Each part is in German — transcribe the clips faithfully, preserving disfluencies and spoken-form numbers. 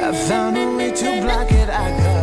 I found a way to block it, I go.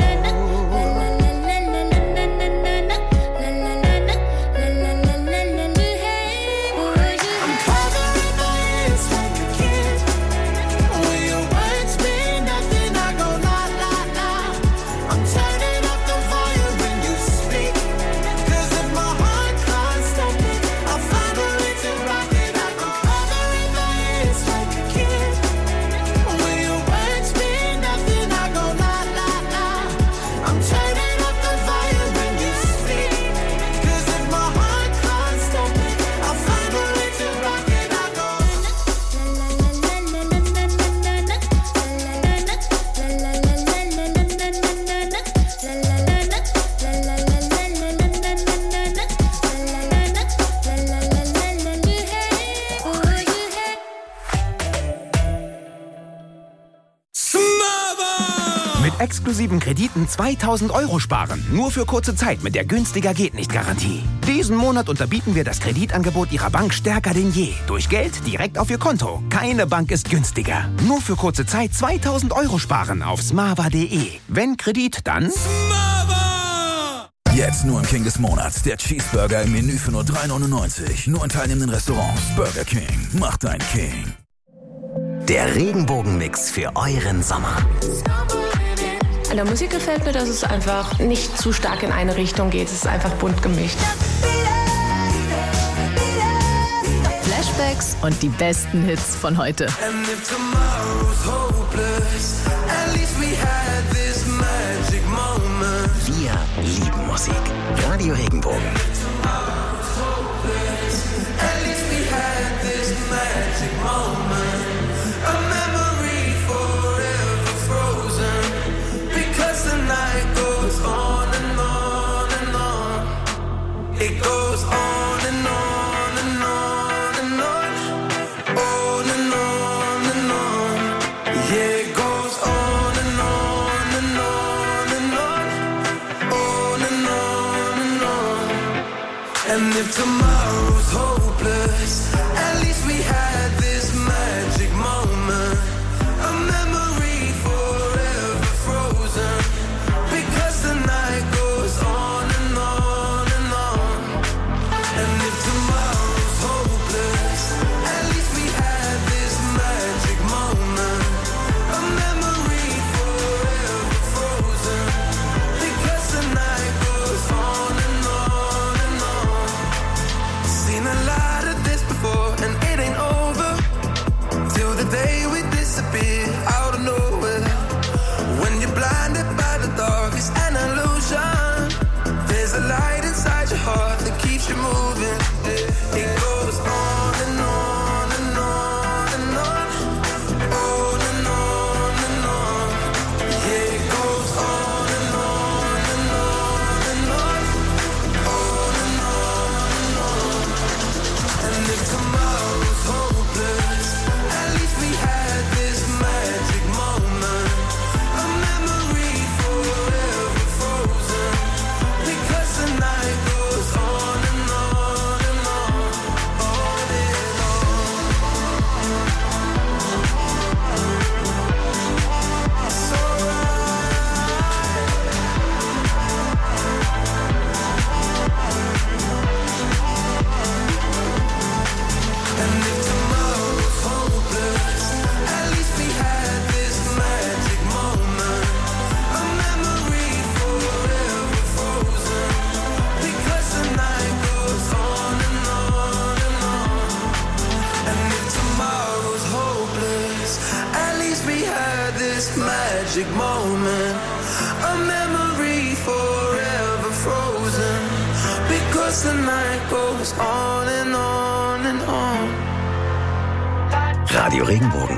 Exklusiven Krediten zweitausend Euro sparen. Nur für kurze Zeit mit der Günstiger geht nicht Garantie. Diesen Monat unterbieten wir das Kreditangebot Ihrer Bank stärker denn je. Durch Geld direkt auf Ihr Konto. Keine Bank ist günstiger. Nur für kurze Zeit zweitausend Euro sparen auf smava punkt de. Wenn Kredit, dann Smava! Jetzt nur im King des Monats. Der Cheeseburger im Menü für nur drei neunundneunzig. Nur in teilnehmenden Restaurants. Burger King. Mach dein King. Der Regenbogenmix für euren Sommer. An der Musik gefällt mir, dass es einfach nicht zu stark in eine Richtung geht. Es ist einfach bunt gemischt. Flashbacks und die besten Hits von heute. Wir lieben Musik. Radio Regenbogen. It goes on and on and on and on, on and on and on. Yeah, it goes on and on and on and on, on and on and on. And if tomorrow's hopeless, at least we had this magic moment, a memory forever frozen, because the night goes on and on. Out of nowhere, when you're blinded by the dark, it's an illusion. There's a light inside your heart that keeps you moving. It goes on and on and on and on, on and on and on. Yeah, it goes on and on and on and on, on and on and on. And if tomorrow's hopeless, at least we had this magic moment, a memory forever frozen, because the night goes on and on and on, on and on. It's alright. And if tomorrow's hopeless, at least we had this magic moment, a memory forever frozen, because the night goes on and on and on. And if tomorrow's hopeless, at least we had this magic moment, a memory forever frozen, because the night goes on and on and on. Radio Regenbogen.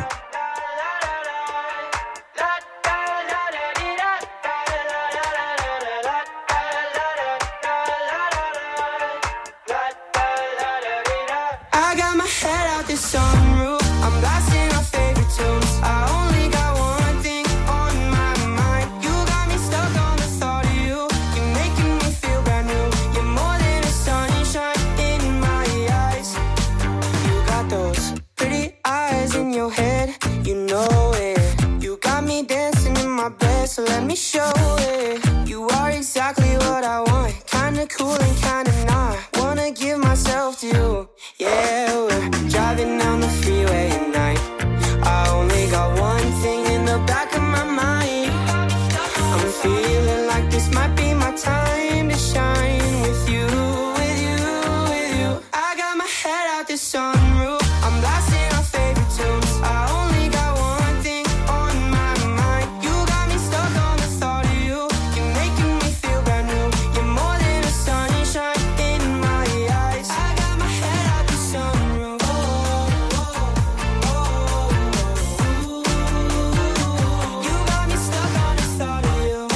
I got my head out the sunroof, I'm blasting our favorite tunes. I only got one thing on my mind. You got me stuck on the thought of you. You're making me feel brand new. You're more than a sunshine in my eyes. You got those pretty eyes in your head. my best, so let me show it. You are exactly what I want, kinda cool and kinda not. Wanna give myself to you. Yeah, we're driving down the freeway at night. I only got one thing in the back of my mind. I'm feeling like this might be my time to shine with you, with you, with you. I got my head out the sunroof, I'm blasting our favorite tunes. I only got one thing on my mind. You got me stuck on the thought of you. You're making me feel brand new. You're more than a sunshine in my eyes. I got my head out the sunroof. Oh, oh, oh, oh. You got me stuck on the thought of you.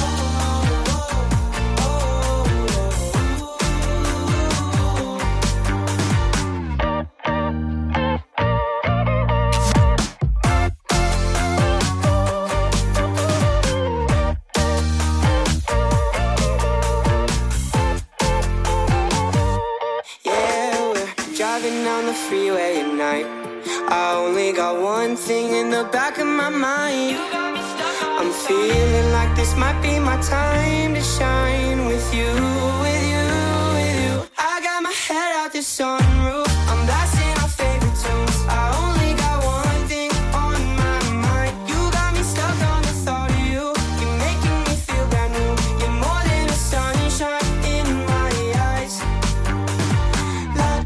Driving down the freeway at night. I only got one thing in the back of my mind. I'm feeling like this might be my time to shine with you, with you, with you. I got my head out the sunroof, I'm blasting our favorite tunes. I only got one thing on my mind. You got me stuck on the thought of you. You're making me feel brand new. You're more than a sunshine in my eyes. La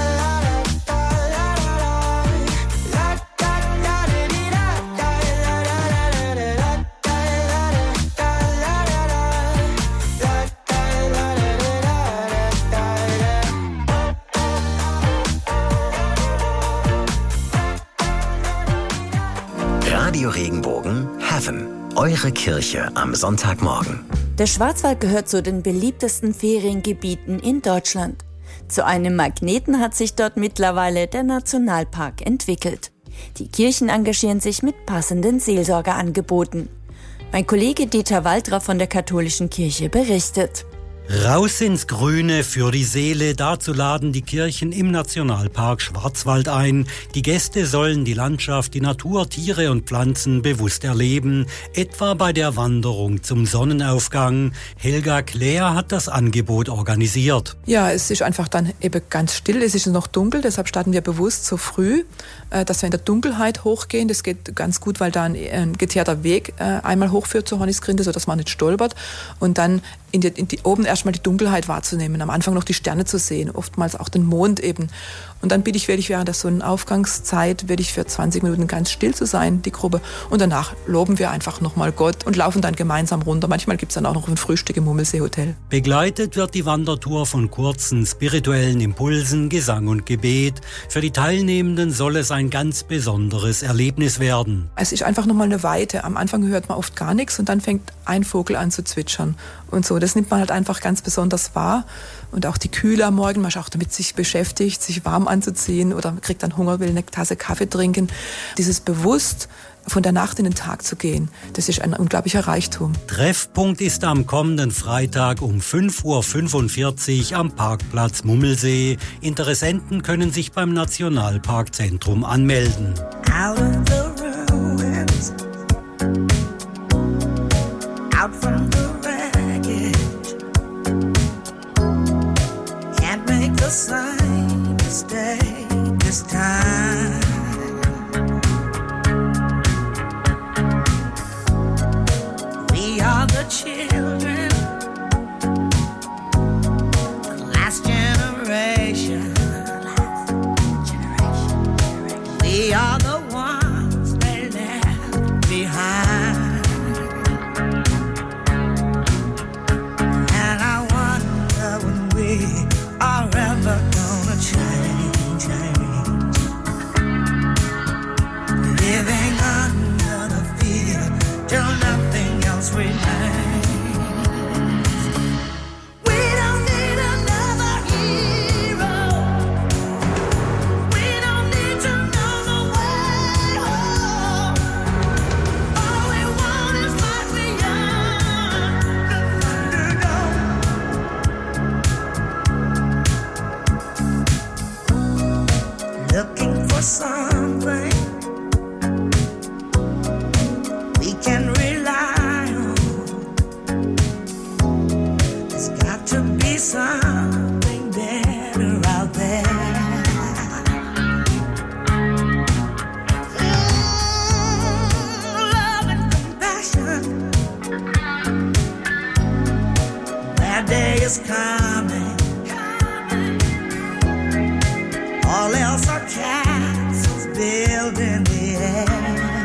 Radio Regenbogen Heaven. Eure Kirche am Sonntagmorgen. Der Schwarzwald gehört zu den beliebtesten Feriengebieten in Deutschland. Zu einem Magneten hat sich dort mittlerweile der Nationalpark entwickelt. Die Kirchen engagieren sich mit passenden Seelsorgeangeboten. Mein Kollege Dieter Waldra von der Katholischen Kirche berichtet. Raus ins Grüne für die Seele, dazu laden die Kirchen im Nationalpark Schwarzwald ein. Die Gäste sollen die Landschaft, die Natur, Tiere und Pflanzen bewusst erleben, etwa bei der Wanderung zum Sonnenaufgang. Helga Klär hat das Angebot organisiert. Ja, es ist einfach dann eben ganz still, es ist noch dunkel, deshalb starten wir bewusst so früh, dass wir in der Dunkelheit hochgehen. Das geht ganz gut, weil da ein geteerter Weg einmal hochführt zur Hornisgrinde, sodass man nicht stolpert. Und dann in die, in die, oben erstmal die Dunkelheit wahrzunehmen, am Anfang noch die Sterne zu sehen, oftmals auch den Mond eben. Und dann bitte ich wirklich während der Sonnenaufgangszeit wirklich für zwanzig Minuten ganz still zu sein, die Gruppe. Und danach loben wir einfach nochmal Gott und laufen dann gemeinsam runter. Manchmal gibt es dann auch noch ein Frühstück im Mummelsee-Hotel. Begleitet wird die Wandertour von kurzen spirituellen Impulsen, Gesang und Gebet. Für die Teilnehmenden soll es ein ganz besonderes Erlebnis werden. Es ist einfach nochmal eine Weite. Am Anfang hört man oft gar nichts und dann fängt ein Vogel an zu zwitschern. Und so, das nimmt man halt einfach ganz besonders wahr. Und auch die Kühle am Morgen, man ist auch damit sich beschäftigt, sich warm anzuziehen oder man kriegt dann Hunger, will eine Tasse Kaffee trinken. Dieses bewusst von der Nacht in den Tag zu gehen, das ist ein unglaublicher Reichtum. Treffpunkt ist am kommenden Freitag um fünf Uhr fünfundvierzig am Parkplatz Mummelsee. Interessenten können sich beim Nationalparkzentrum anmelden. Out of the ruins, out from the wreckage, can't make the same mistake this time. We are the children, the last generation. We are the ones is coming. All else are castles built in the air.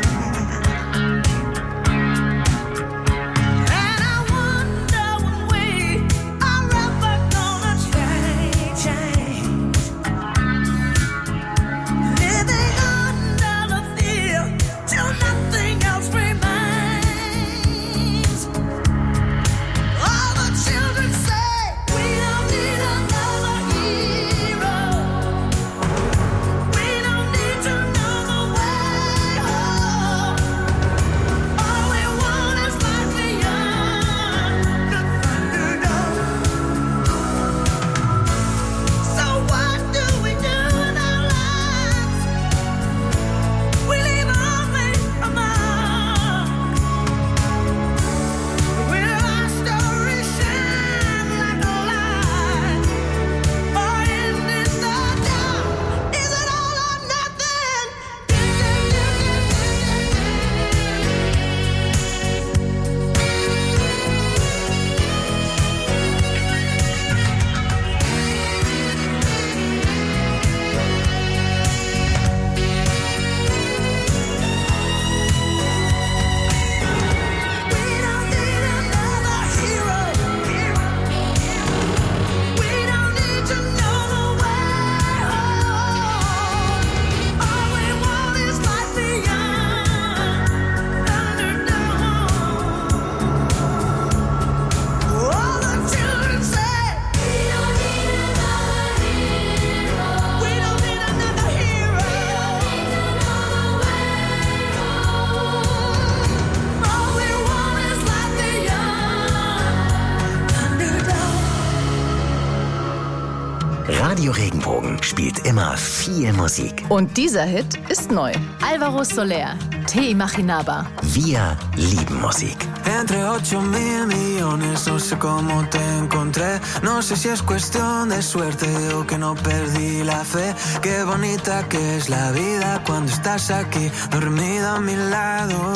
Radio Regenbogen spielt immer viel Musik. Und dieser Hit ist neu. Álvaro Soler, Te Imaginaba. Wir lieben Musik. Entre ocho mil millones, no sé cómo te encontré. No sé si es cuestión de suerte o que no perdí la fe. Qué bonita que es la vida cuando estás aquí, dormida a mi lado.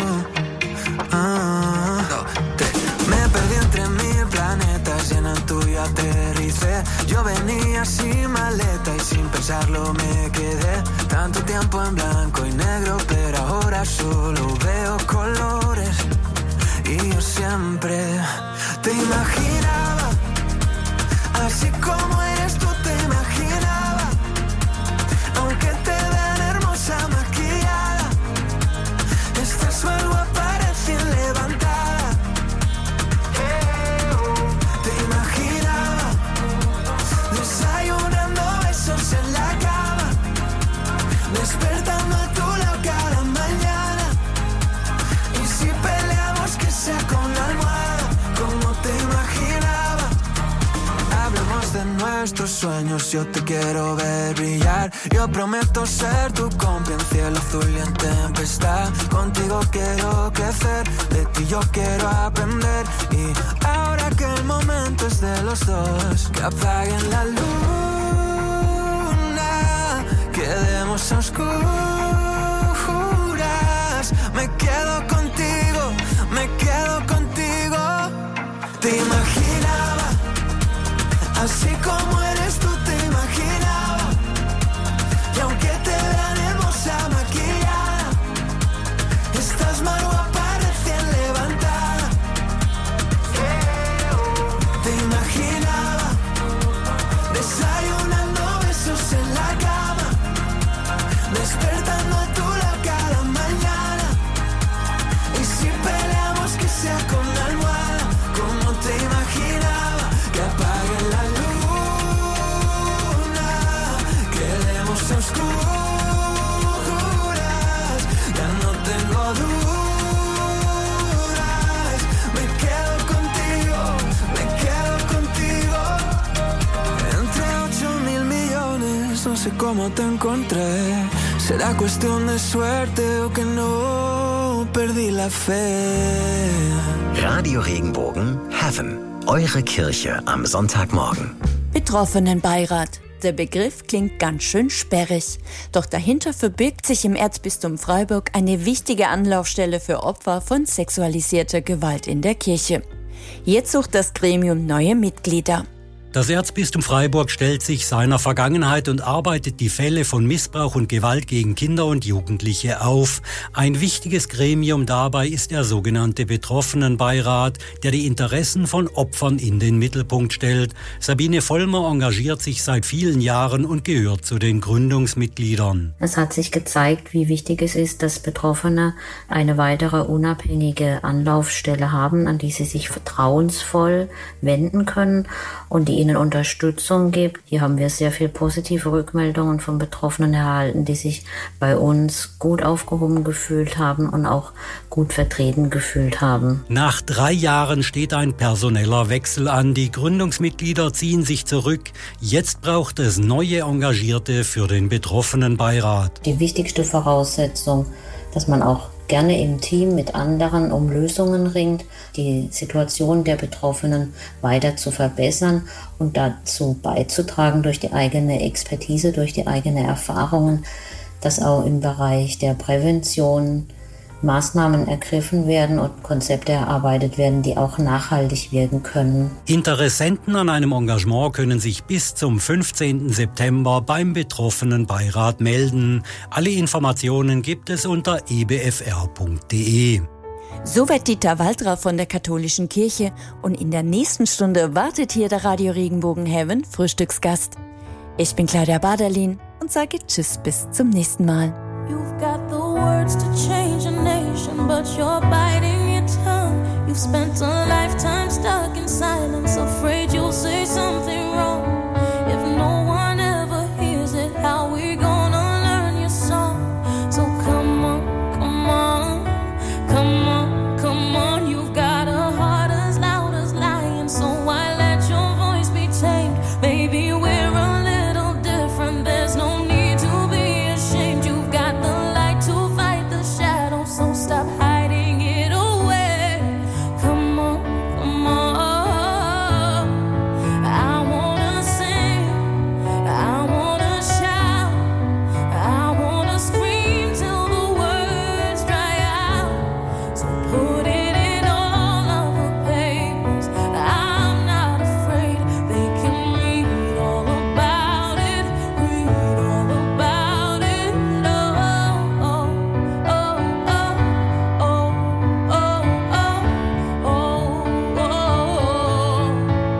Ah, me perdí entre mil planetas y en el tuyo aterricé. Yo venía sin maleta y sin pensarlo me quedé. Tanto tiempo en blanco y negro, pero ahora solo veo colores. Y yo siempre te imaginaba, así como eres tú te imaginaba. Aunque te vean hermosa maquillada, estás algo aparece levantada. Te imaginaba desayunando besos en la cama, despertando a tu lado cada mañana. Y si peleamos que sea con la almohada, como te imaginaba. Hablemos de nuestros sueños, yo te quiero ver brillar. Yo prometo ser tu cómplice en cielo azul y en tempestad. Contigo quiero crecer, de ti yo quiero aprender. Y ahora que el momento es de los dos, que apaguen la luna, quedemos a oscuras. Me quedo contigo, me quedo contigo. Te imaginaba, así como eres tú te imaginaba. Y aunque te vean hermosa maquillada, estás más guapa recién levantada. Te imaginaba desayunando besos en la cama, despertando a tu lado cada mañana. Y si peleamos que sea con la almohada, como te imaginaba. Que apaguen la luna, quedemos a oscuras. Ya no tengo dudas, me quedo contigo, me quedo contigo. Entre ocho mil millones, no sé cómo te encontré. Será cuestión de suerte o que no perdí la fe. Radio Regenbogen Heaven. Eure Kirche am Sonntagmorgen. Betroffenenbeirat. Der Begriff klingt ganz schön sperrig. Doch dahinter verbirgt sich im Erzbistum Freiburg eine wichtige Anlaufstelle für Opfer von sexualisierter Gewalt in der Kirche. Jetzt sucht das Gremium neue Mitglieder. Das Erzbistum Freiburg stellt sich seiner Vergangenheit und arbeitet die Fälle von Missbrauch und Gewalt gegen Kinder und Jugendliche auf. Ein wichtiges Gremium dabei ist der sogenannte Betroffenenbeirat, der die Interessen von Opfern in den Mittelpunkt stellt. Sabine Vollmer engagiert sich seit vielen Jahren und gehört zu den Gründungsmitgliedern. Es hat sich gezeigt, wie wichtig es ist, dass Betroffene eine weitere unabhängige Anlaufstelle haben, an die sie sich vertrauensvoll wenden können und die ihnen Unterstützung gibt. Hier haben wir sehr viel positive Rückmeldungen von Betroffenen erhalten, die sich bei uns gut aufgehoben gefühlt haben und auch gut vertreten gefühlt haben. Nach drei Jahren steht ein personeller Wechsel an. Die Gründungsmitglieder ziehen sich zurück. Jetzt braucht es neue Engagierte für den Betroffenenbeirat. Die wichtigste Voraussetzung, dass man auch gerne im Team mit anderen um Lösungen ringt, die Situation der Betroffenen weiter zu verbessern und dazu beizutragen durch die eigene Expertise, durch die eigenen Erfahrungen, dass auch im Bereich der Prävention Maßnahmen ergriffen werden und Konzepte erarbeitet werden, die auch nachhaltig wirken können. Interessenten an einem Engagement können sich bis zum fünfzehnten September beim Betroffenenbeirat melden. Alle Informationen gibt es unter e b f r punkt d e. Soweit Dieter Waldra von der Katholischen Kirche und in der nächsten Stunde wartet hier der Radio Regenbogen Heaven Frühstücksgast. Ich bin Claudia Baderlin und sage Tschüss bis zum nächsten Mal. You've got the words to change a nation, but you're biting your tongue. You've spent a lifetime stuck in silence, afraid you'll say something wrong. If no one ever hears it, how we gonna learn your song? So come on, come on, come on, come on. You've got a heart as loud as lion, so why let your voice be tamed? Maybe we're a little different, there's no need to be ashamed. You've got the light to fight the shadow, so stop hiding it away. Come on, come on. I wanna sing, I wanna shout, I wanna scream till the words dry out. So put it in all of the papers, I'm not afraid. They can read all about it, read all about it. Oh, oh, oh, oh, oh, oh, oh, oh, oh.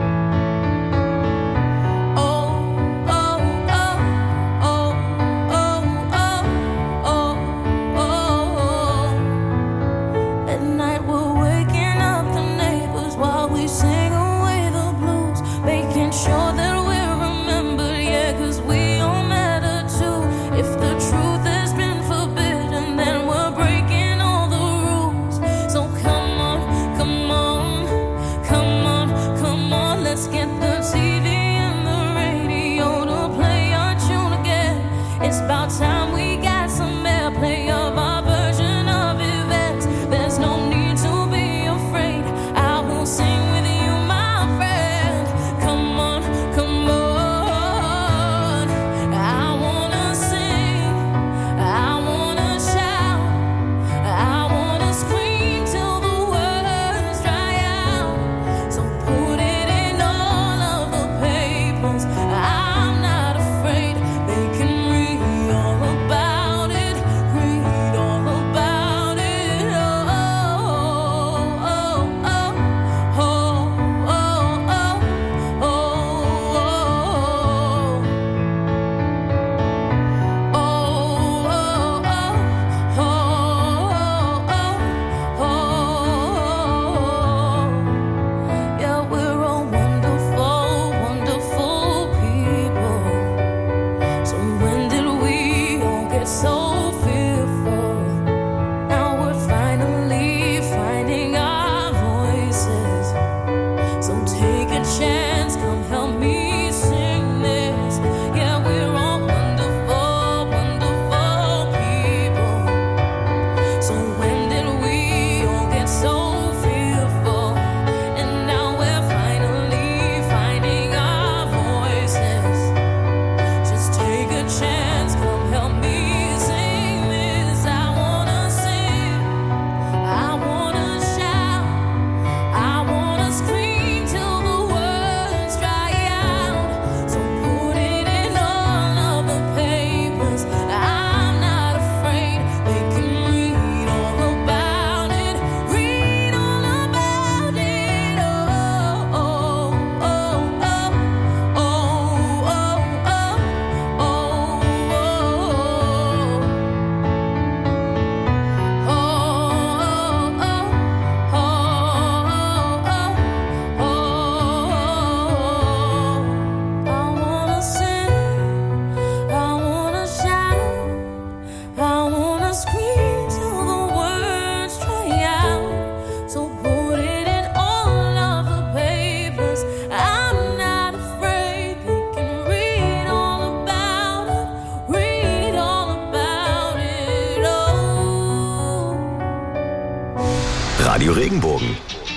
At night we're waking up the neighbors while we sing away the blues, making sure that we're remembered, yeah, 'cause we all matter too. If the truth has been forbidden, then we're breaking all the rules. So come on, come on, come on, come on, let's get the T V and the radio to play our tune again. It's about time we got some airplay of our version of events. There's no need to be Radio Regenbogen.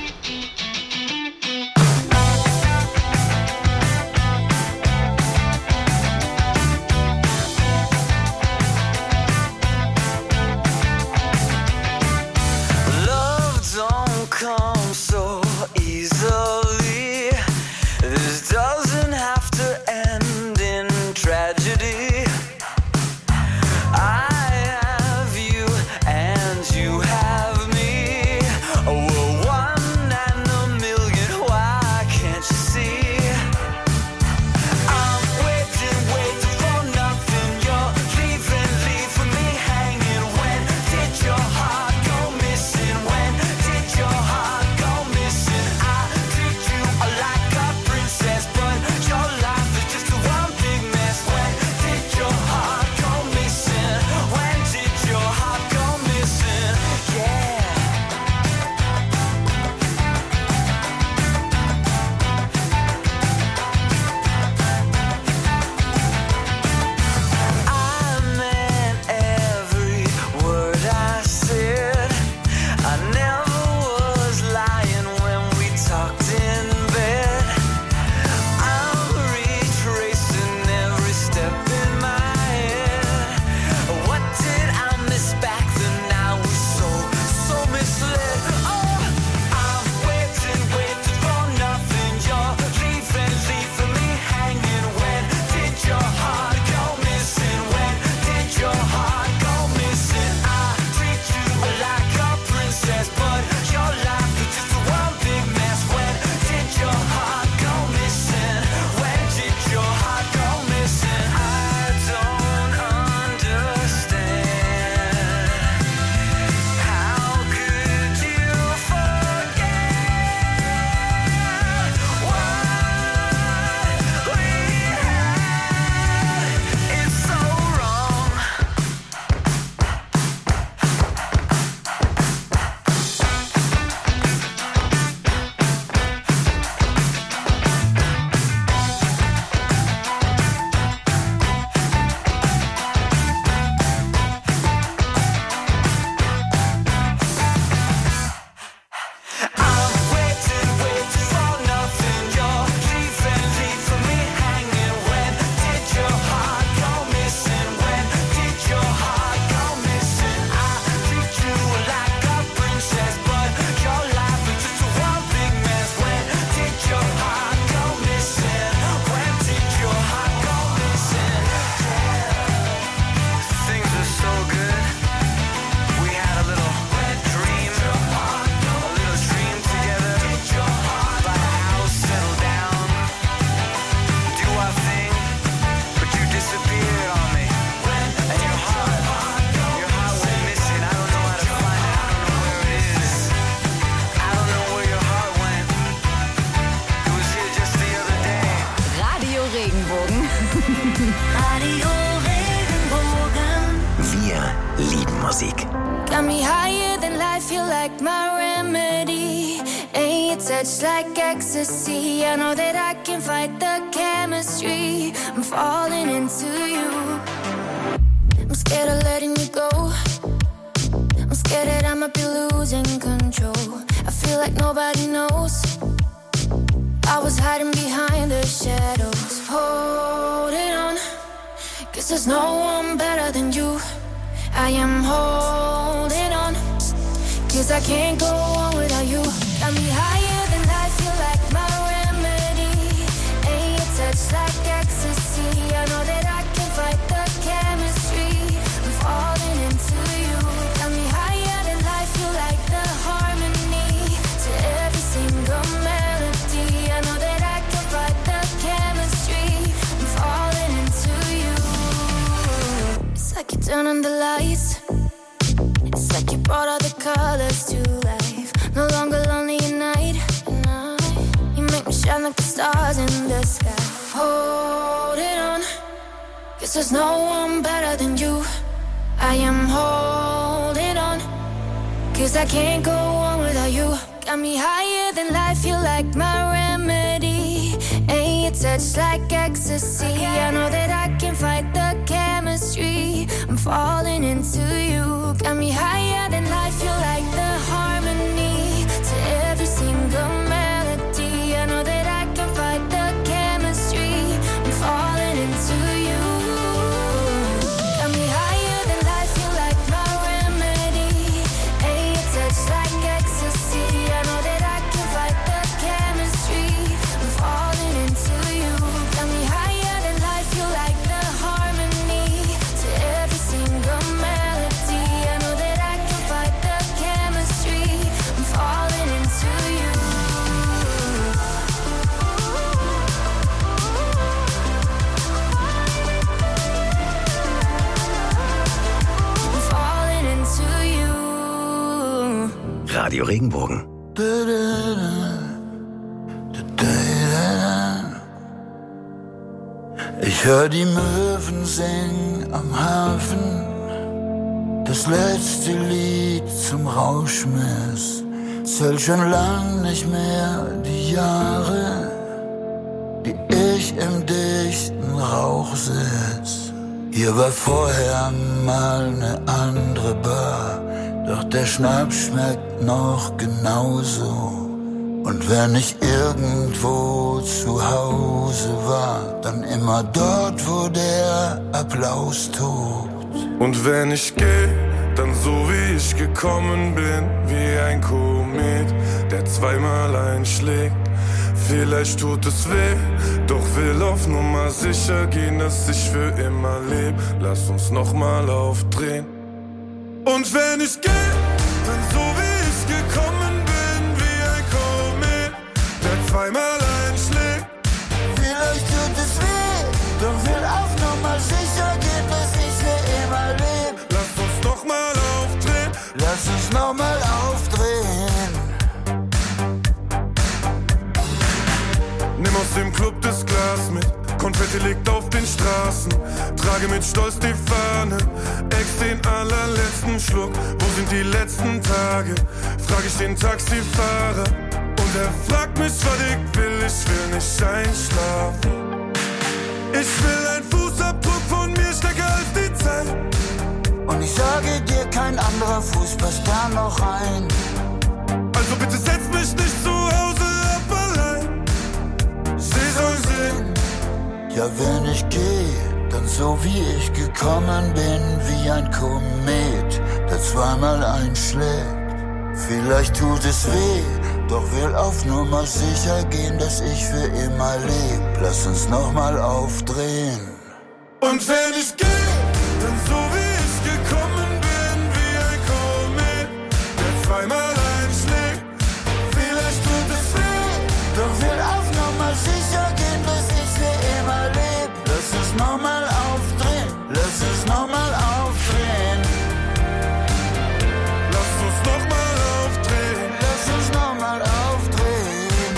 Radio Regenbogen. Wir lieben Musik. Got me higher than life, feel like my remedy. Ain't your touch like ecstasy. I know that I can fight the chemistry. I'm falling into you. I'm scared of letting you go. I'm scared that I might be losing control. I feel like nobody knows. I was hiding behind the shadows. Holding on, 'cause there's no one better than you. I am holding on, 'cause I can't go on without you. Got me higher than life, feel like my remedy. Ain't your touch like ecstasy. I know that I can fight the chemistry. I'm falling into you. Got me higher than life, feel like the harmony to every single melody. I know that I can fight the chemistry. I'm falling into you. It's like you turn on the lights. It's like you brought all the colors to life. No longer lonely at night. You make me shine like the stars in the sky. Hold it on, 'cause there's no one better than you. I am holding on, 'cause I can't go on without you. Got me higher than life, feel like my remedy. Ain't your touch like ecstasy. I know that I can fight the chemistry. I'm falling into you. Got me higher than life, feel like the harmony Radio Regenbogen. Ich hör die Möwen singen am Hafen, das letzte Lied zum Rauschmiss. Zählt schon lang nicht mehr die Jahre, die ich im dichten Rauch sitz. Hier war vorher mal ne andere Bar, doch der Schnaps schmeckt noch genauso. Und wenn ich irgendwo zu Hause war, dann immer dort, wo der Applaus tobt. Und wenn ich geh, dann so wie ich gekommen bin, wie ein Komet, der zweimal einschlägt. Vielleicht tut es weh, doch will auf Nummer sicher gehen, dass ich für immer leb. Lass uns nochmal aufdrehen. Und wenn ich geh, dann so wie ich gekommen bin, wie ein Komet, der zweimal einschlägt. Vielleicht tut es weh, doch will auf Nummer sicher gehen, dass ich für immer leb. Lass uns nochmal aufdrehen. Lass uns nochmal aufdrehen. Nimm aus dem Club das Glas mit, Konfetti liegt auf den Straßen. Trage mit Stolz die Fahne, ex den allerletzten Schluck. Wo sind die letzten Tage? Frag ich den Taxifahrer. Und er fragt mich, was ich will, ich will nicht einschlafen. Ich will ein Fußabdruck von mir stärker als die Zeit. Und ich sage dir, kein anderer Fuß passt da noch rein. Also bitte setz mich nicht zu Hause ab allein. Sie soll sehen. Ja, wenn ich geh, dann so wie ich gekommen bin, wie ein Komet, der zweimal einschlägt. Vielleicht tut es weh, doch will auf Nummer sicher gehen, dass ich für immer leb. Lass uns nochmal aufdrehen. Und wenn ich geh, dann so wie ich gekommen bin, wie ein Komet, der zweimal einschlägt. Vielleicht tut es weh, doch will auf Nummer sicher gehen, dass ich für immer leb. Lass uns nochmal aufdrehen, lass uns nochmal aufdrehen. Lass uns nochmal aufdrehen. Lass uns nochmal aufdrehen.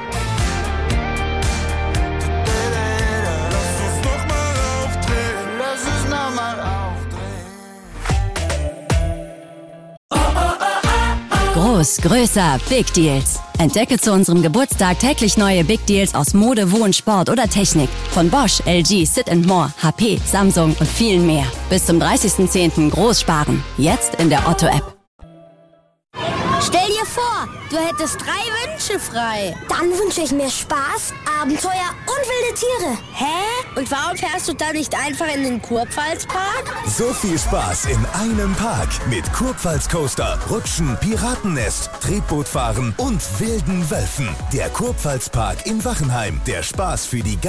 Lass uns nochmal aufdrehen. Lass uns nochmal aufdrehen. Groß, größer, Big Deals. Entdecke zu unserem Geburtstag täglich neue Big Deals aus Mode, Wohn, Sport oder Technik. Von Bosch, L G, Sit and More, H P, Samsung und vielen mehr. Bis zum dreißigsten zehnten groß sparen. Jetzt in der Otto-App. Stell dir vor, du hättest drei Wünsche frei. Dann wünsche ich mir Spaß, Abenteuer und wilde Tiere. Hä? Und warum fährst du da nicht einfach in den Kurpfalz-Park? So viel Spaß in einem Park mit Kurpfalz-Coaster, Rutschen, Piratennest, Tretbootfahren und wilden Wölfen. Der Kurpfalz-Park in Wachenheim. Der Spaß für die